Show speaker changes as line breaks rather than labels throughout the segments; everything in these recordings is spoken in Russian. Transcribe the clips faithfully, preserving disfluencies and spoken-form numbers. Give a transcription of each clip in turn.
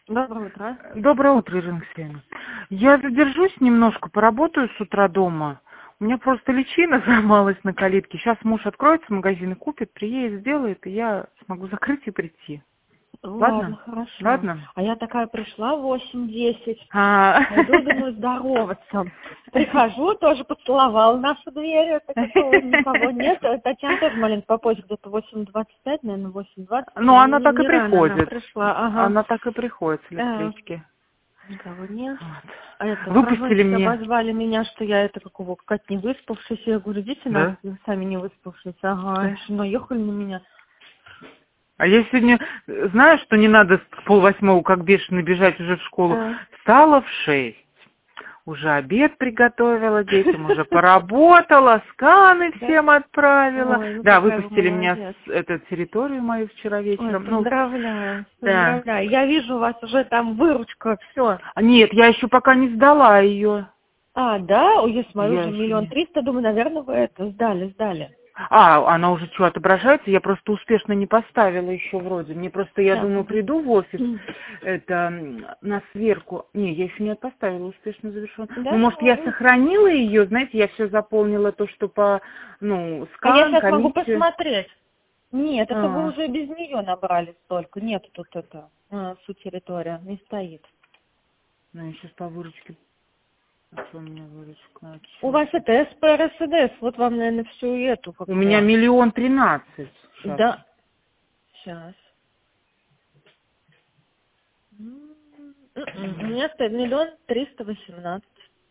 Доброе утро.
Доброе утро, Ирина Алексеевна. Я задержусь немножко, поработаю с утра дома. У меня просто личина сломалась на калитке. Сейчас муж откроется, магазин и купит, приедет, сделает, и я смогу закрыть и прийти.
Ладно,
Ладно?
хорошо.
Ладно?
А я такая пришла в восемь-десять.
А.
Пойду, думаю, здороваться. Прихожу, тоже поцеловала нашу дверь. Так такого никого нет. Татьяна тоже маленько попозже, где-то восемь двадцать пять, наверное, восемь двадцать.
Ну, она
Не,
так и
не рано она
приходит.
пришла. Ага.
Она так и приходит с
Да.
электрички.
Никого нет.
Вот.
А это,
Выпустили
прогонщики
мне.
обозвали меня, что я это какого, как не выспавшаяся. Я говорю, идите
Да?
нафиг, вы сами не выспавшиеся. Ага,
Да.
что наехали на меня.
А я сегодня знаю, что не надо с полвосьмого, как бешеный, бежать уже в школу.
А.
Встала в шесть. Уже обед приготовила детям, уже поработала, сканы всем отправила.
Ой, ну
Да,
какая вы
выпустили меня
молодец.
с эту территорию мою вчера
Ой,
вечером. Ну,
поздравляю,
да.
поздравляю. Я вижу у вас уже там выручка, все.
А нет, я еще пока не сдала ее.
А, да? Ой, я смотрю,
Я
уже
еще
миллион
не...
триста, думаю, наверное, вы это сдали, сдали.
А, она уже что, отображается? Я просто успешно не поставила еще вроде. Мне просто, я
Сейчас.
думаю, приду в офис, это, м, на сверку. Не, я еще не поставила, успешно завершен. Ну,
Да?
может, я сохранила ее, знаете, я все заполнила то, что по, ну,
А я
скан,
сейчас могу
комиссию.
посмотреть. Нет, это вы
А,
уже без нее набрали столько. Нет тут это, а, суть территория, не стоит.
ну, я сейчас по выручке. А что у меня выручка?
У вас это эс пэ эр эс эс, вот вам, наверное, всю эту. Как
У меня
его.
миллион тринадцать. Сейчас.
Да. Сейчас. У меня стоит миллион триста восемнадцать.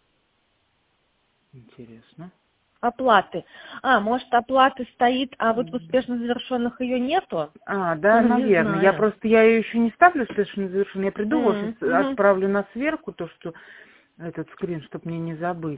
Интересно.
Оплаты. А, может, оплаты стоит, а вот в успешно завершенных ее нету?
А, да,
Ну, не
наверное. Я
знаю.
просто, я ее еще не ставлю успешно завершенно. Я приду в офис,
М, мгм.
отправлю на сверку то, что этот скрин, чтобы мне не забыть.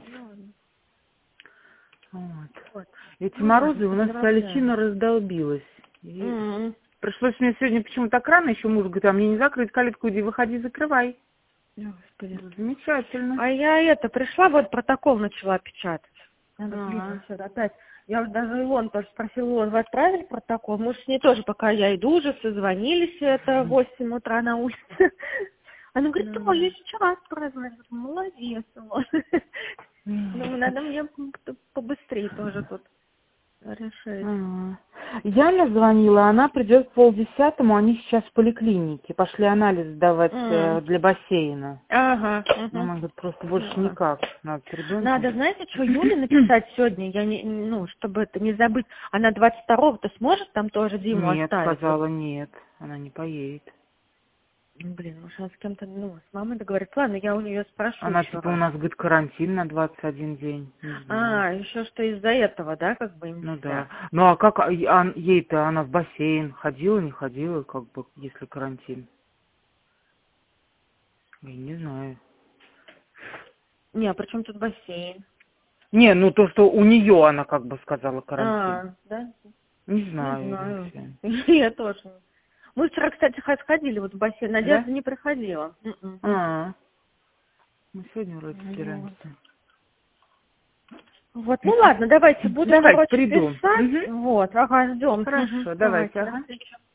Вот.
Вот.
Эти
Ну ладно,
морозы, у нас вся
поздравляю.
личина раздолбилась. И
М.
пришлось мне сегодня почему-то так рано, еще муж говорит, а мне не закрыть калитку, иди, выходи, закрывай.
Господи.
Замечательно.
А я это, пришла, вот протокол начала печатать. Надо, блин,
А.
сейчас опять. Я вот даже Илон тоже спросила, Илон, вы отправили протокол? Мы же с ней тоже, пока я иду, уже созвонились, это в восемь утра на улице. Она говорит, да, я сейчас отправила. Я говорю, молодец, Илон. Думаю, надо мне побыстрее тоже тут решить.
Ага. Яна звонила, она придет к полдесятому, они сейчас в поликлинике, пошли анализ сдавать э,
М.
для бассейна.
Ага.
Ну,
Мгм.
она говорит, просто больше
Ну,
никак, надо с ребенком.
надо, знаете, что Юле написать сегодня, я не, ну, чтобы это не забыть. Она двадцать второго-то сможет там тоже Диму
Нет,
оставить? Вот.
сказала нет, она не поедет.
Ну, блин, может, она с кем-то, ну, с мамой договорится. Ладно, я у нее спрошу
Она
еще
типа у
раз.
нас, говорит, карантин на двадцать один день. Не знаю.
А, еще что из-за этого, да, как бы им
Ну
нельзя.
да. Ну а как а, а, ей-то, она в бассейн ходила, не ходила, как бы, если карантин? Я не знаю.
Не, а при чем тут бассейн?
Не, ну то, что у нее она как бы сказала карантин.
А, да?
Не
Не
знаю.
знаю.
Алексей.
Я тоже. Мы вчера, кстати, сходили вот в бассейн.
Да?
Надежда не приходила. М-м.
А, мы сегодня вроде
Вот.
собираемся.
Вот, ну ладно, давайте, буду,
Давайте,
короче,
приду.
писать.
Мгм.
Вот, ага, ждем.
Хорошо,
Угу.
давайте,
Давайте, до
ага.
встречи.